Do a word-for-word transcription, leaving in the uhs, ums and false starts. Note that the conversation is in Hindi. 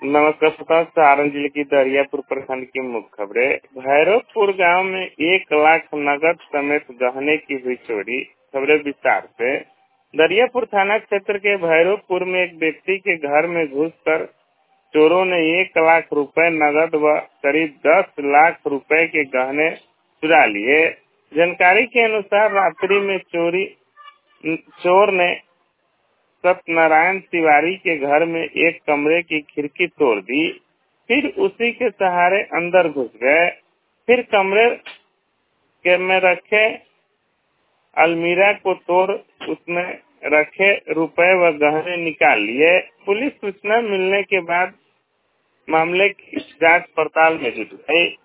नमस्कार श्रोताओं, सारण जिले की दरियापुर प्रखंड की मुख्य खबरें। भैरवपुर गांव में एक लाख नगद समेत गहने की हुई चोरी। खबरें विस्तार से। दरियापुर थाना क्षेत्र के भैरवपुर में एक व्यक्ति के घर में घुसकर चोरों ने एक लाख रुपए नगद व करीब दस लाख रुपए के गहने चुरा लिए। जानकारी के अनुसार रात्रि में चोरी चोर ने सत्यनारायण तिवारी के घर में एक कमरे की खिड़की तोड़ दी, फिर उसी के सहारे अंदर घुस गए। फिर कमरे के में रखे अलमीरा को तोड़ उसमें रखे रुपए व गहने निकाल लिए। पुलिस सूचना मिलने के बाद मामले की जांच पड़ताल में जुट गई।